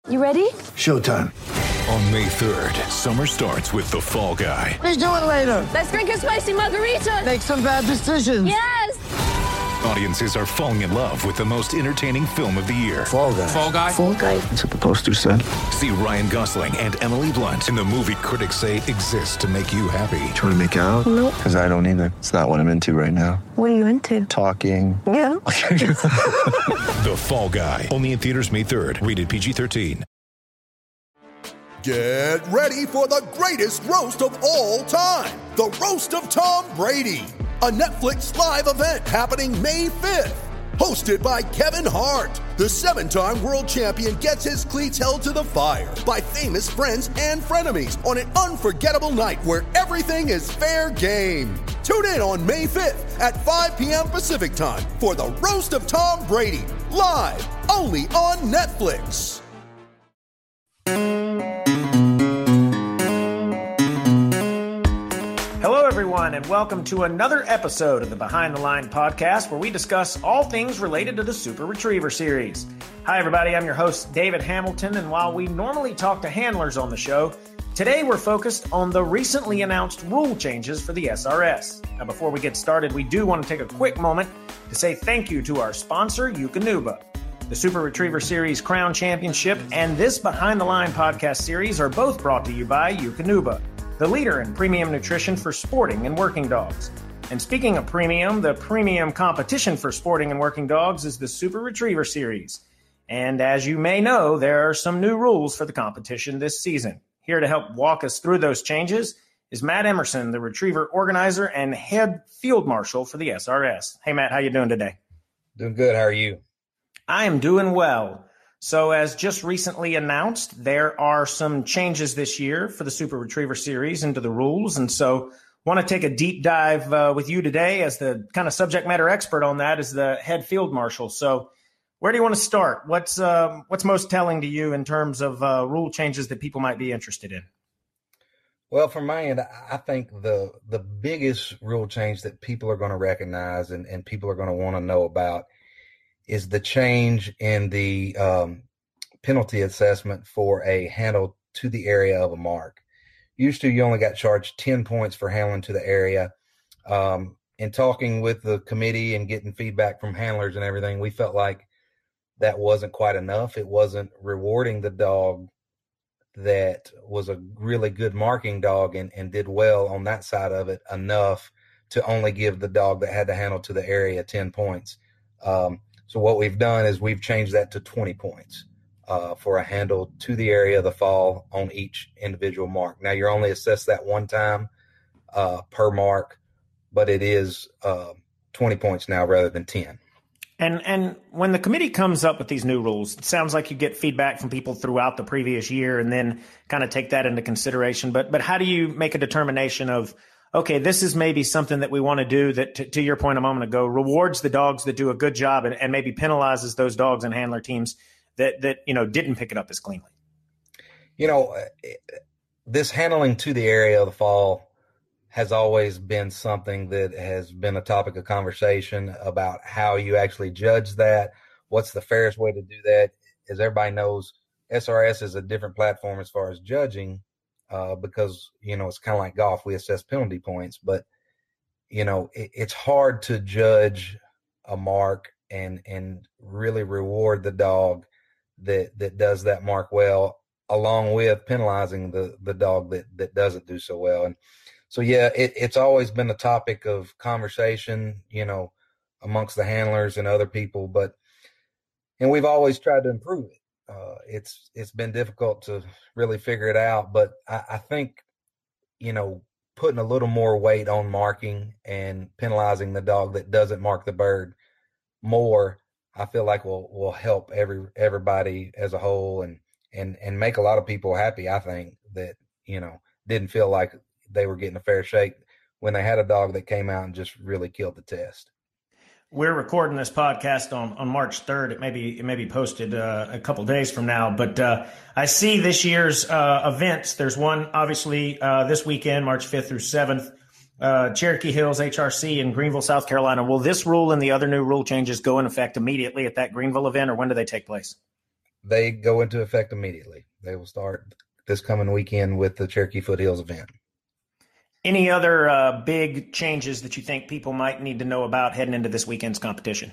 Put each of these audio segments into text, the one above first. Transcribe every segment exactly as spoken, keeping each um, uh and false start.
You ready? Showtime. On May third, summer starts with The Fall Guy. Let's do it later. Let's drink a spicy margarita. Make some bad decisions. Yes! Audiences are falling in love with the most entertaining film of the year. Fall Guy. Fall Guy? Fall Guy. That's what the poster said. See Ryan Gosling and Emily Blunt in the movie critics say exists to make you happy. Trying to make it out? Nope. Because I don't either. It's not what I'm into right now. What are you into? Talking. Yeah. The Fall Guy. Only in theaters May third. Rated P G thirteen. Get ready for the greatest roast of all time. The Roast of Tom Brady. A Netflix live event happening May fifth. Hosted by Kevin Hart. The seven-time world champion gets his cleats held to the fire by famous friends and frenemies on an unforgettable night where everything is fair game. Tune in on May fifth at five p.m. Pacific time for the Roast of Tom Brady. Live only on Netflix. Hello, everyone, and welcome to another episode of the Behind the Line podcast, where we discuss all things related to the Super Retriever series. Hi, everybody. I'm your host, David Hamilton, and while we normally talk to handlers on the show, today we're focused on the recently announced rule changes for the S R S. Now, before we get started, we do want to take a quick moment to say thank you to our sponsor, Eukanuba. The Super Retriever Series Crown Championship and this Behind the Line podcast series are both brought to you by Eukanuba, the leader in premium nutrition for sporting and working dogs. And speaking of premium, the premium competition for sporting and working dogs is the Super Retriever Series. And as you may know, there are some new rules for the competition this season. Here to help walk us through those changes is Matt Emerson, the Retriever organizer and head field marshal for the S R S. Hey, Matt, how you doing today? Doing good. How are you? I am doing well. So as just recently announced, there are some changes this year for the Super Retriever Series into the rules. And so want to take a deep dive uh, with you today as the kind of subject matter expert on that as the head field marshal. So where do you want to start? What's uh, what's most telling to you in terms of uh, rule changes that people might be interested in? Well, from my end, I think the the biggest rule change that people are going to recognize and, and people are going to want to know about is the change in the um, penalty assessment for a handle to the area of a mark. Used to, you only got charged ten points for handling to the area. Um, in talking with the committee and getting feedback from handlers and everything, we felt like that wasn't quite enough. It wasn't rewarding the dog that was a really good marking dog and, and did well on that side of it enough to only give the dog that had to handle to the area ten points. Um, So what we've done is we've changed that to twenty points uh, for a handle to the area of the fall on each individual mark. Now, you're only assessed that one time uh, per mark, but it is uh, twenty points now rather than ten. And and when the committee comes up with these new rules, it sounds like you get feedback from people throughout the previous year and then kind of take that into consideration. But but how do you make a determination of, okay, this is maybe something that we want to do that, to, to your point a moment ago, rewards the dogs that do a good job and, and maybe penalizes those dogs and handler teams that, that, you know, didn't pick it up as cleanly? You know, this handling to the area of the fall has always been something that has been a topic of conversation about how you actually judge that. What's the fairest way to do that? As everybody knows, S R S is a different platform as far as judging. Uh, because, you know, it's kind of like golf. We assess penalty points, but, you know, it, it's hard to judge a mark and and really reward the dog that that does that mark well, along with penalizing the the dog that that doesn't do so well. And so, yeah, it, it's always been a topic of conversation, you know, amongst the handlers and other people. But and we've always tried to improve it. Uh, it's it's been difficult to really figure it out, but I, I think, you know, putting a little more weight on marking and penalizing the dog that doesn't mark the bird more, I feel like will will help every everybody as a whole and and and make a lot of people happy. I think that, you know, didn't feel like they were getting a fair shake when they had a dog that came out and just really killed the test. We're recording this podcast on, on March third. It may be, it may be posted uh, a couple days from now, but uh, I see this year's uh, events. There's one, obviously, uh, this weekend, March fifth through seventh, uh, Cherokee Hills H R C in Greenville, South Carolina. Will this rule and the other new rule changes go in effect immediately at that Greenville event, or when do they take place? they go into effect immediately. They will start this coming weekend with the Cherokee Foothills event. Any other uh, big changes that you think people might need to know about heading into this weekend's competition?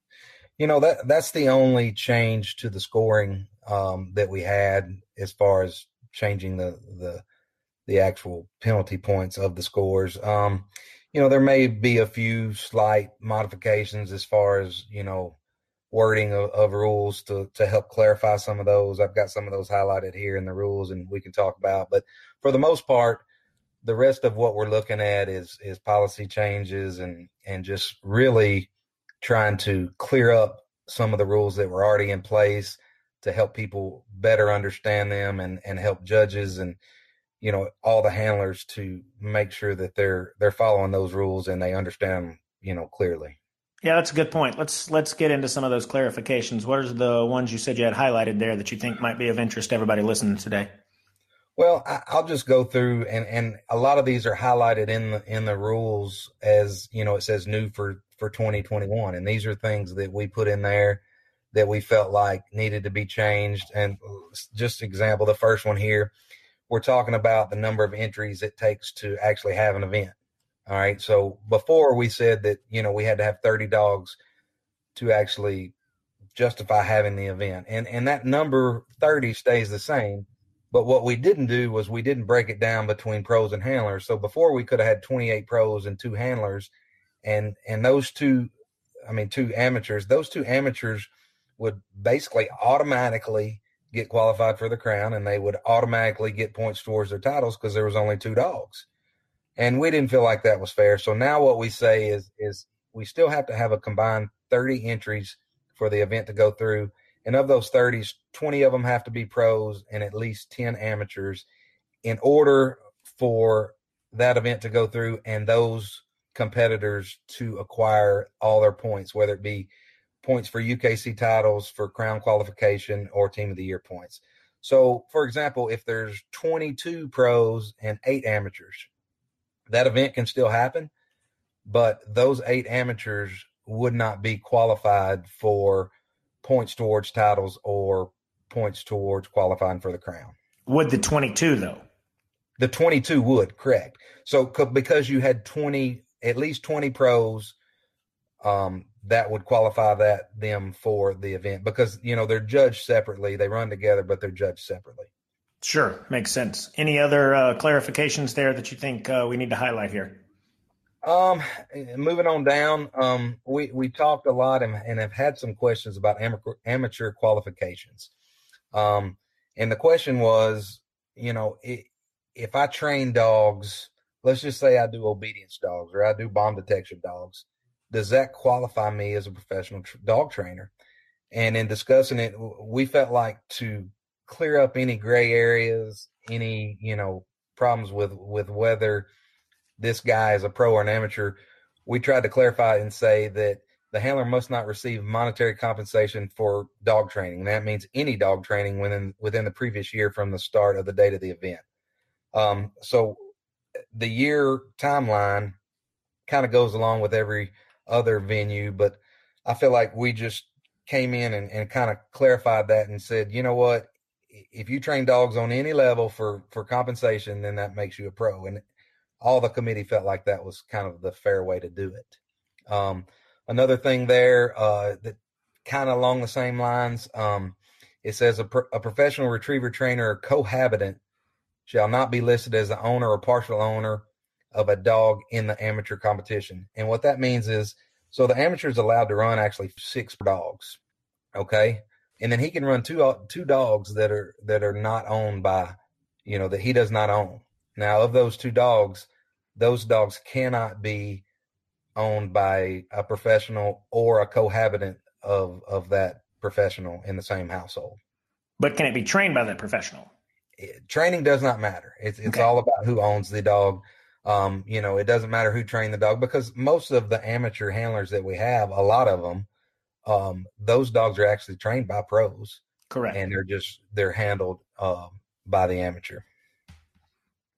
You know, that that's the only change to the scoring um, that we had as far as changing the the the actual penalty points of the scores. Um, you know, there may be a few slight modifications as far as, you know, wording of, of rules to, to help clarify some of those. I've got some of those highlighted here in the rules and we can talk about. But for the most part, the rest of what we're looking at is is policy changes and and just really trying to clear up some of the rules that were already in place to help people better understand them and, and help judges and, you know, all the handlers to make sure that they're they're following those rules and they understand, you know, clearly. Yeah, that's a good point. Let's let's get into some of those clarifications. What are the ones you said you had highlighted there that you think might be of interest to everybody listening today? Well, I, I'll just go through, and, and a lot of these are highlighted in the in the rules as, you know, it says new for, for twenty twenty-one. And these are things that we put in there that we felt like needed to be changed. And just example, the first one here, we're talking about the number of entries it takes to actually have an event. All right. So before we said that, you know, we had to have thirty dogs to actually justify having the event. And, and that number thirty stays the same. But what we didn't do was we didn't break it down between pros and handlers. So before we could have had twenty-eight pros and two handlers, and and those two, I mean, two amateurs, those two amateurs would basically automatically get qualified for the crown, and they would automatically get points towards their titles because there was only two dogs. And we didn't feel like that was fair. So now what we say is, is we still have to have a combined thirty entries for the event to go through. And of those thirties, twenty of them have to be pros and at least ten amateurs in order for that event to go through and those competitors to acquire all their points, whether it be points for U K C titles, for crown qualification, or team of the year points. So, for example, if there's twenty-two pros and eight amateurs, that event can still happen, but those eight amateurs would not be qualified for points towards titles or points towards qualifying for the crown. Would the twenty-two, though? The twenty-two would, correct. So because you had twenty, at least twenty pros, um, that would qualify that them for the event because, you know, they're judged separately. They run together, but they're judged separately. Sure. Makes sense. Any other uh, clarifications there that you think uh, we need to highlight here? Um, moving on down, um, we, we talked a lot and, and have had some questions about amateur, amateur qualifications. Um, and the question was, you know, it, if I train dogs, let's just say I do obedience dogs or I do bomb detection dogs, does that qualify me as a professional tr- dog trainer? And in discussing it, we felt like to clear up any gray areas, any, you know, problems with, with whether this guy is a pro or an amateur, we tried to clarify and say that the handler must not receive monetary compensation for dog training. That means any dog training within within the previous year from the start of the date of the event. Um, so the year timeline kind of goes along with every other venue, but I feel like we just came in and, and kind of clarified that and said, you know what, if you train dogs on any level for, for compensation, then that makes you a pro. And all the committee felt like that was kind of the fair way to do it. Um, another thing there uh, that kind of along the same lines, um, it says a, pro- a professional retriever trainer or cohabitant shall not be listed as the owner or partial owner of a dog in the amateur competition. And what that means is, so the amateur is allowed to run actually six dogs, okay? And then he can run two two dogs that are that are not owned by, you know, that he does not own. Now, of those two dogs, those dogs cannot be owned by a professional or a cohabitant of of that professional in the same household. But can it be trained by that professional? It, training does not matter. It's it's okay. All about who owns the dog. Um, you know, it doesn't matter who trained the dog because most of the amateur handlers that we have, a lot of them, um, those dogs are actually trained by pros. Correct. And they're just, they're handled uh, by the amateur.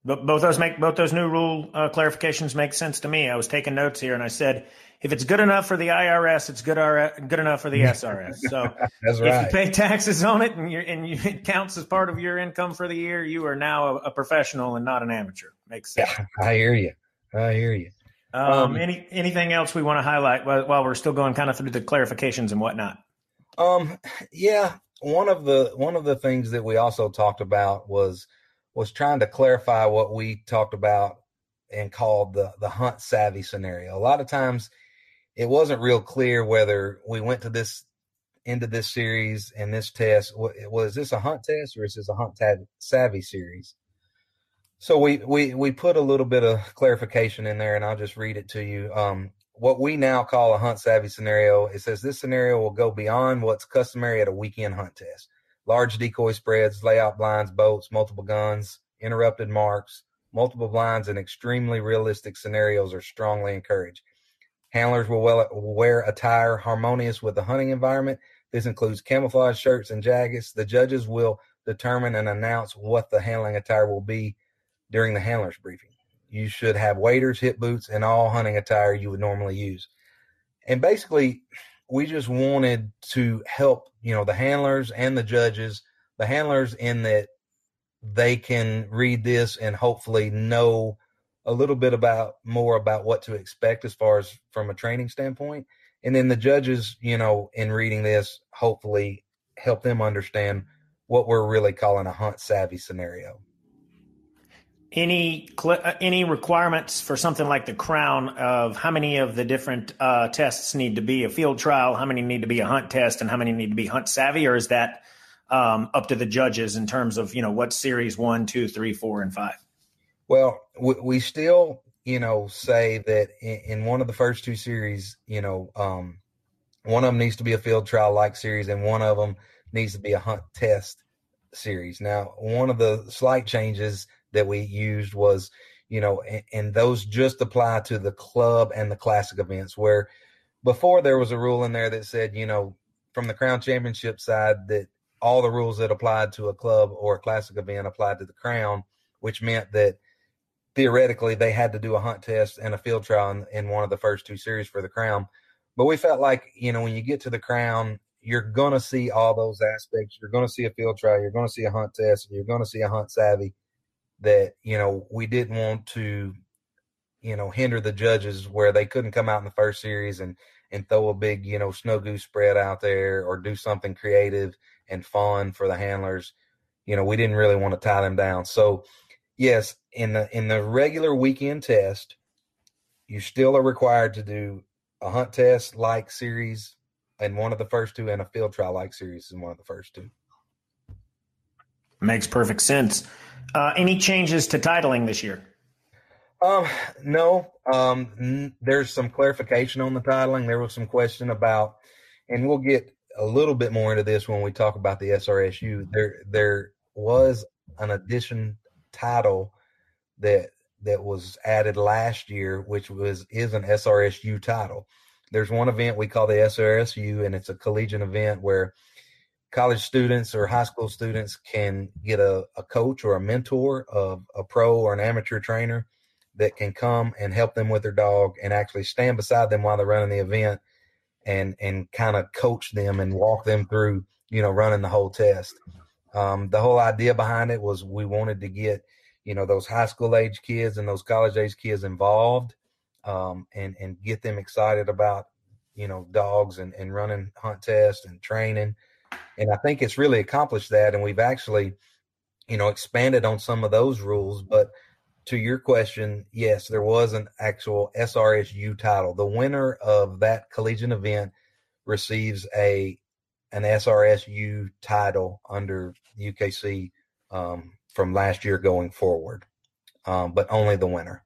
But both those make both those new rule uh, clarifications make sense to me. I was taking notes here, and I said, if it's good enough for the I R S, it's good R- good enough for the S R S. So That's if right. you pay taxes on it and, you're, and you, it counts as part of your income for the year, you are now a, a professional and not an amateur. Makes sense. Yeah, I hear you. I hear you. Um, Um, any anything else we want to highlight while, while we're still going kind of through the clarifications and whatnot? Um, yeah, one of the one of the things that we also talked about was was trying to clarify what we talked about and called the the hunt savvy scenario. A lot of times, it wasn't real clear whether we went to this into this series and this test was this a hunt test or is this a hunt savvy series. So we we we put a little bit of clarification in there, and I'll just read it to you. Um, what we now call a hunt savvy scenario, it says this scenario will go beyond what's customary at a weekend hunt test. Large decoy spreads, layout blinds, boats, multiple guns, interrupted marks, multiple blinds, and extremely realistic scenarios are strongly encouraged. Handlers will, well, will wear attire harmonious with the hunting environment. This includes camouflage shirts and jackets. The judges will determine and announce what the handling attire will be during the handler's briefing. You should have waders, hip boots, and all hunting attire you would normally use. And basically, we just wanted to help, you know, the handlers and the judges, the handlers in that they can read this and hopefully know a little bit about more about what to expect as far as from a training standpoint. And then the judges, you know, in reading this, hopefully help them understand what we're really calling a hunt savvy scenario. Any cl- any requirements for something like the Crown of how many of the different uh, tests need to be a field trial, how many need to be a hunt test, and how many need to be hunt savvy, or is that um, up to the judges in terms of, you know, what series one, two, three, four, and five? Well, we, we still, you know, say that in, in one of the first two series, you know, um, one of them needs to be a field trial like series, and one of them needs to be a hunt test series. Now, one of the slight changes that we used was, you know, and, and those just apply to the club and the classic events, where before there was a rule in there that said, you know, from the Crown Championship side, that all the rules that applied to a club or a classic event applied to the Crown, which meant that theoretically they had to do a hunt test and a field trial in, in one of the first two series for the Crown. But we felt like, you know, when you get to the Crown, you're going to see all those aspects. You're going to see a field trial. You're going to see a hunt test. You're going to see a hunt savvy. That, you know, we didn't want to, you know, hinder the judges where they couldn't come out in the first series and, and throw a big, you know, snow goose spread out there or do something creative and fun for the handlers. You know, we didn't really want to tie them down. So, yes, in the in the regular weekend test, you still are required to do a hunt test like series in one of the first two and a field trial like series in one of the first two. Makes perfect sense. Uh, any changes to titling this year? Um, no. Um, n- there's some clarification on the titling. There was some question about, and we'll get a little bit more into this when we talk about the S R S U. There, there was an addition title that that was added last year, which was is an S R S U title. There's one event we call the S R S U, and it's a collegiate event where college students or high school students can get a, a coach or a mentor of a pro or an amateur trainer that can come and help them with their dog and actually stand beside them while they're running the event and, and kind of coach them and walk them through, you know, running the whole test. Um, the whole idea behind it was we wanted to get, you know, those high school age kids and those college age kids involved um, and, and get them excited about, you know, dogs and, and running hunt tests and training. And I think it's really accomplished that. And we've actually, you know, expanded on some of those rules. But to your question, yes, there was an actual S R S U title. The winner of that collegiate event receives a an S R S U title under U K C um, from last year going forward, um, but only the winner.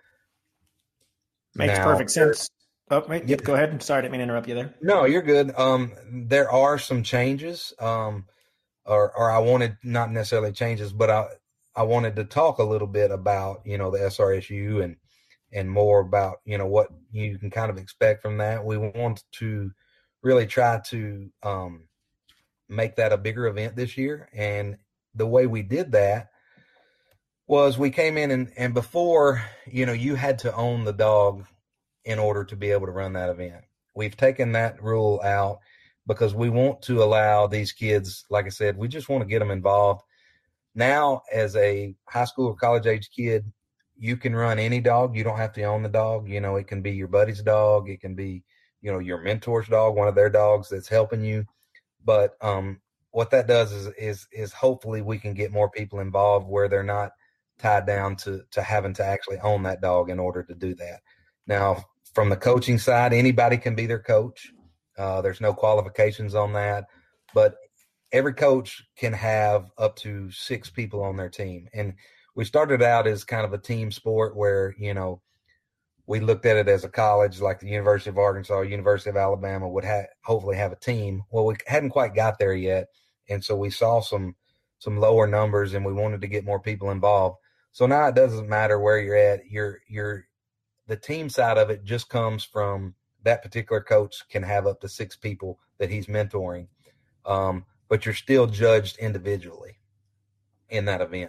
Makes now, perfect sense. Oh, wait, yep, go ahead. I'm sorry, I didn't mean to interrupt you there. No, you're good. Um, there are some changes, um, or, or I wanted not necessarily changes, but I, I wanted to talk a little bit about, you know, the S R S U and, and more about, you know, what you can kind of expect from that. We want to really try to um, make that a bigger event this year. And the way we did that was we came in and, and before, you know, you had to own the dog in order to be able to run that event. We've taken that rule out because we want to allow these kids, like I said, we just want to get them involved. Now, as a high school or college age kid, you can run any dog. You don't have to own the dog. You know, it can be your buddy's dog. It can be, you know, your mentor's dog, one of their dogs that's helping you. But um, what that does is, is, is hopefully we can get more people involved where they're not tied down to, to having to actually own that dog in order to do that. Now, from the coaching side, anybody can be their coach. Uh, there's no qualifications on that, but every coach can have up to six people on their team. And we started out as kind of a team sport where, you know, we looked at it as a college like the University of Arkansas, University of Alabama would ha- hopefully have a team. Well, we hadn't quite got there yet. And so we saw some, some lower numbers and we wanted to get more people involved. So now it doesn't matter where you're at. You're, you're, the team side of it just comes from that particular coach can have up to six people that he's mentoring. Um, but you're still judged individually in that event.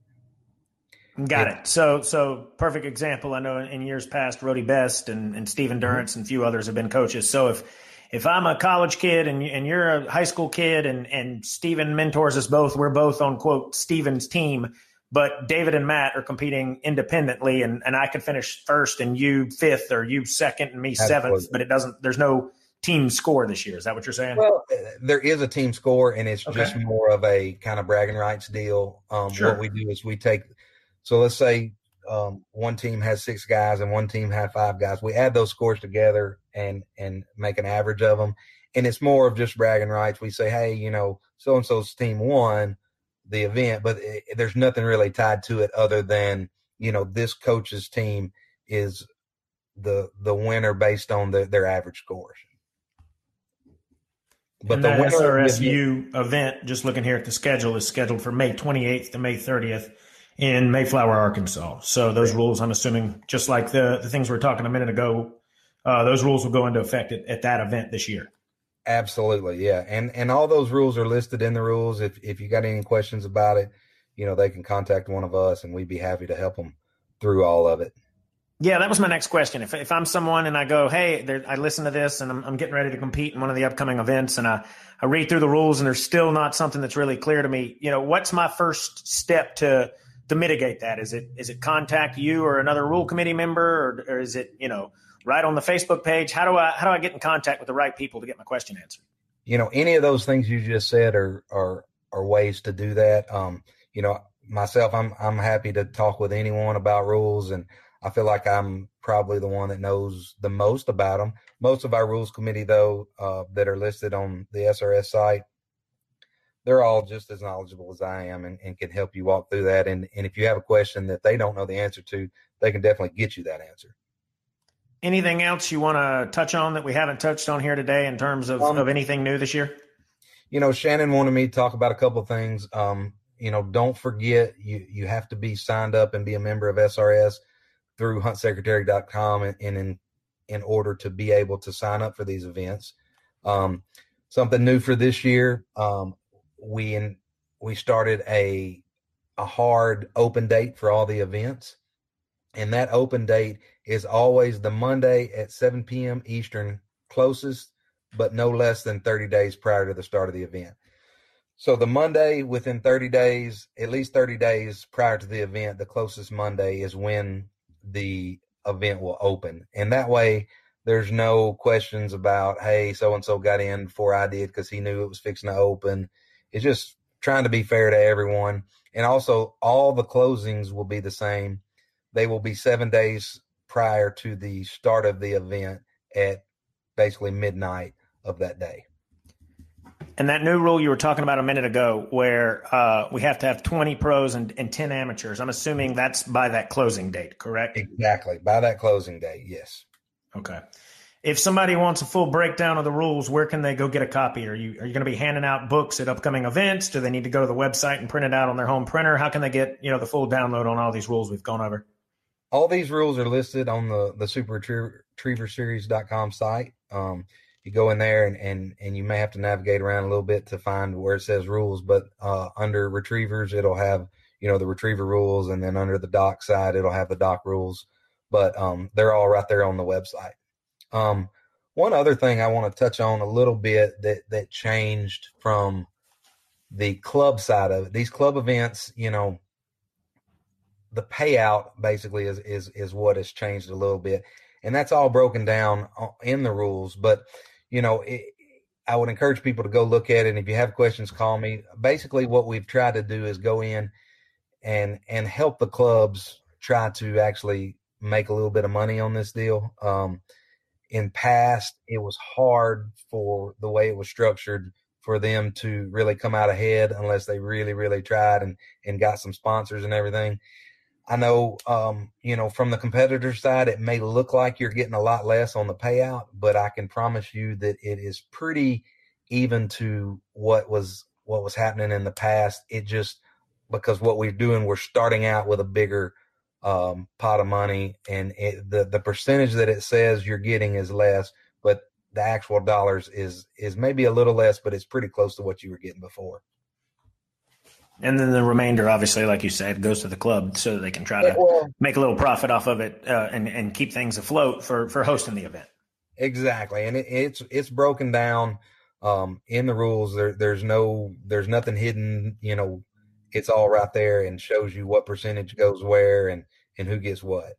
Got it. So, so perfect example. I know in years past, Rody Best and, and Stephen Durrance and a few others have been coaches. So if, if I'm a college kid and, and you're a high school kid and, and Stephen mentors us both, we're both on quote Stephen's team, but David and Matt are competing independently and, and I could finish first and you fifth or you second and me seventh, Absolutely. But it doesn't, there's no team score this year. Is that what you're saying? Well, there is a team score and it's okay. just more of a kind of bragging rights deal. Um, sure. What we do is we take, so let's say um, one team has six guys and one team had five guys. We add those scores together and, and make an average of them. And it's more of just bragging rights. We say, hey, you know, so-and-so's team won the event, but it, there's nothing really tied to it other than, you know, this coach's team is the the winner based on the, their average scores. But and the winner S R S U event, event, just looking here at the schedule, is scheduled for May twenty-eighth to May thirtieth in Mayflower, Arkansas. So those rules, I'm assuming, just like the, the things we were talking a minute ago, uh, those rules will go into effect at, at that event this year. Absolutely, yeah. And and all those rules are listed in the rules. If if you got any questions about it, you know, they can contact one of us and we'd be happy to help them through all of it. Yeah, that was my next question. If if I'm someone and I go, hey, there, I listen to this and I'm, I'm getting ready to compete in one of the upcoming events and I, I read through the rules and there's still not something that's really clear to me, you know, what's my first step to to mitigate that? Is it is it contact you or another rule committee member or, or is it, you know, right on the Facebook page? How do I how do I get in contact with the right people to get my question answered? You know, any of those things you just said are are are ways to do that. Um, you know, myself, I'm I'm happy to talk with anyone about rules, and I feel like I'm probably the one that knows the most about them. Most of our rules committee, though, uh, that are listed on the S R S site, they're all just as knowledgeable as I am and, and can help you walk through that. And, and if you have a question that they don't know the answer to, they can definitely get you that answer. Anything else you want to touch on that we haven't touched on here today in terms of, um, of anything new this year? You know, Shannon wanted me to talk about a couple of things. Um, you know, don't forget you, you have to be signed up and be a member of S R S through hunt secretary dot com and, and in, in order to be able to sign up for these events. Um, something new for this year, um, we in, we started a a hard open date for all the events, and that open date is always the Monday at seven p.m. Eastern closest, but no less than thirty days prior to the start of the event. So the Monday within thirty days, at least thirty days prior to the event, the closest Monday is when the event will open. And that way there's no questions about, hey, so-and-so got in before I did because he knew it was fixing to open. It's just trying to be fair to everyone. And also all the closings will be the same. They will be seven days prior to the start of the event at basically midnight of that day. And that new rule you were talking about a minute ago where uh, we have to have twenty pros and, and ten amateurs, I'm assuming that's by that closing date, correct? Exactly. By that closing date, yes. Okay. If somebody wants a full breakdown of the rules, where can they go get a copy? Are you are you going to be handing out books at upcoming events? Do they need to go to the website and print it out on their home printer? How can they get, you know, the full download on all these rules we've gone over? All these rules are listed on the, the super retriever series dot com site. Um, you go in there and, and, and you may have to navigate around a little bit to find where it says rules, but uh, under retrievers, it'll have, you know, the retriever rules, and then under the dock side, it'll have the dock rules. But um, they're all right there on the website. Um, one other thing I want to touch on a little bit that that changed from the club side of it. These club events, you know, the payout basically is is is what has changed a little bit, and that's all broken down in the rules. But you know, it, I would encourage people to go look at it. And if you have questions, call me. Basically, what we've tried to do is go in and and help the clubs try to actually make a little bit of money on this deal. Um, in past, it was hard for the way it was structured for them to really come out ahead unless they really, really tried and, and got some sponsors and everything. I know, um, you know, from the competitor side, it may look like you're getting a lot less on the payout, but I can promise you that it is pretty even to what was what was happening in the past. It just, because what we're doing, we're starting out with a bigger um, pot of money, and it, the the percentage that it says you're getting is less, but the actual dollars is is maybe a little less, but it's pretty close to what you were getting before. And then the remainder, obviously, like you said, goes to the club so that they can try to well, make a little profit off of it uh, and and keep things afloat for for hosting the event. Exactly, and it, it's it's broken down um, in the rules. There there's no there's nothing hidden. You know, it's all right there and shows you what percentage goes where and and who gets what.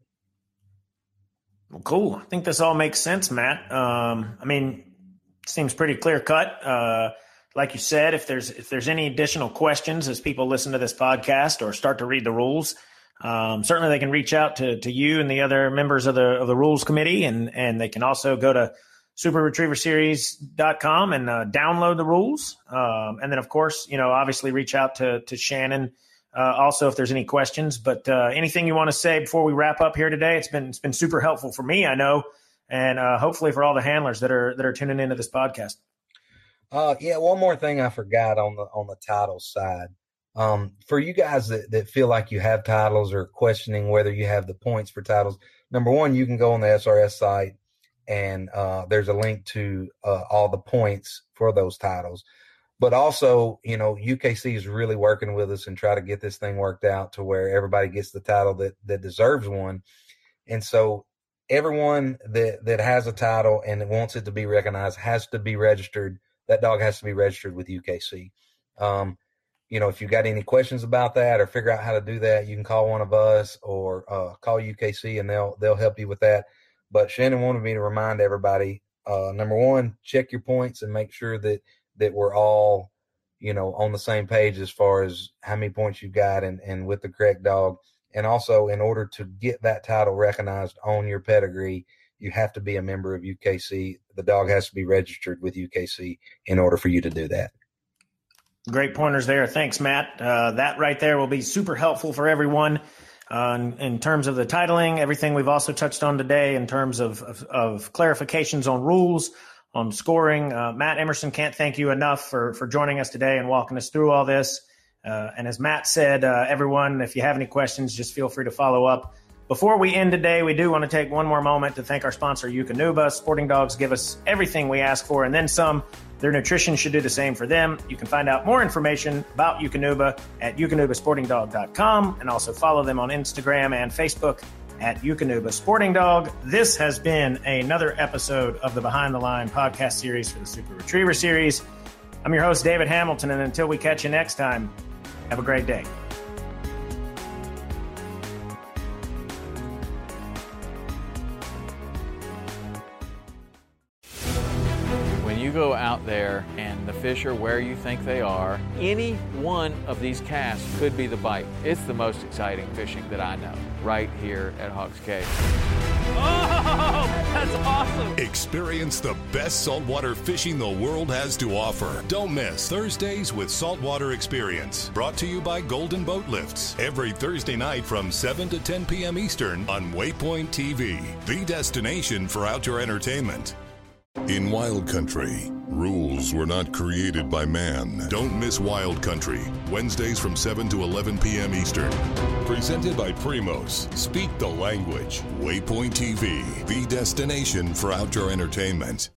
Well, cool. I think this all makes sense, Matt. Um, I mean, it seems pretty clear cut. Uh, like you said, if there's if there's any additional questions as people listen to this podcast or start to read the rules, um, certainly they can reach out to to you and the other members of the of the rules committee, and and they can also go to super retriever series dot com and uh, download the rules. Um, and then, of course, you know, obviously reach out to to Shannon uh, also if there's any questions. But uh, anything you want to say before we wrap up here today? It's been it's been super helpful for me, I know, and uh, hopefully for all the handlers that are that are tuning into this podcast. Uh, yeah, one more thing I forgot on the on the title side. Um, for you guys that, that feel like you have titles or questioning whether you have the points for titles, number one, you can go on the S R S site and uh, there's a link to uh, all the points for those titles. But also, you know, U K C is really working with us and try to get this thing worked out to where everybody gets the title that that deserves one. And so everyone that, that has a title and wants it to be recognized has to be registered. That dog has to be registered with U K C. Um, you know, if you got any questions about that or figure out how to do that, you can call one of us or uh, call U K C and they'll they'll help you with that. But Shannon wanted me to remind everybody, uh, number one, check your points and make sure that that we're all, you know, on the same page as far as how many points you got and, and with the correct dog. And also, in order to get that title recognized on your pedigree, you have to be a member of U K C. The dog has to be registered with U K C in order for you to do that. Great pointers there. Thanks, Matt. Uh, that right there will be super helpful for everyone uh, in, in terms of the titling, everything we've also touched on today in terms of, of, of clarifications on rules, on scoring. Uh, Matt Emerson, can't thank you enough for, for joining us today and walking us through all this. Uh, and as Matt said, uh, everyone, if you have any questions, just feel free to follow up. Before we end today, we do want to take one more moment to thank our sponsor, Eukanuba. Sporting dogs give us everything we ask for and then some. Their nutrition should do the same for them. You can find out more information about Eukanuba at eukanuba sporting dog dot com and also follow them on Instagram and Facebook at Eukanuba Sporting Dog. This has been another episode of the Behind the Line podcast series for the Super Retriever Series. I'm your host, David Hamilton, and until we catch you next time, have a great day. You go out there and the fish are where you think they are, any one of these casts could be the bite. It's the most exciting fishing that I know, right here at Hawks Cave. Oh, that's awesome! Experience the best saltwater fishing the world has to offer. Don't miss Thursdays with Saltwater Experience, brought to you by Golden Boat Lifts, every Thursday night from seven to ten p.m. Eastern on Waypoint T V, the destination for outdoor entertainment. In Wild Country, rules were not created by man. Don't miss Wild Country, Wednesdays from seven to eleven p.m. Eastern. Presented by Primos. Speak the language. Waypoint T V, the destination for outdoor entertainment.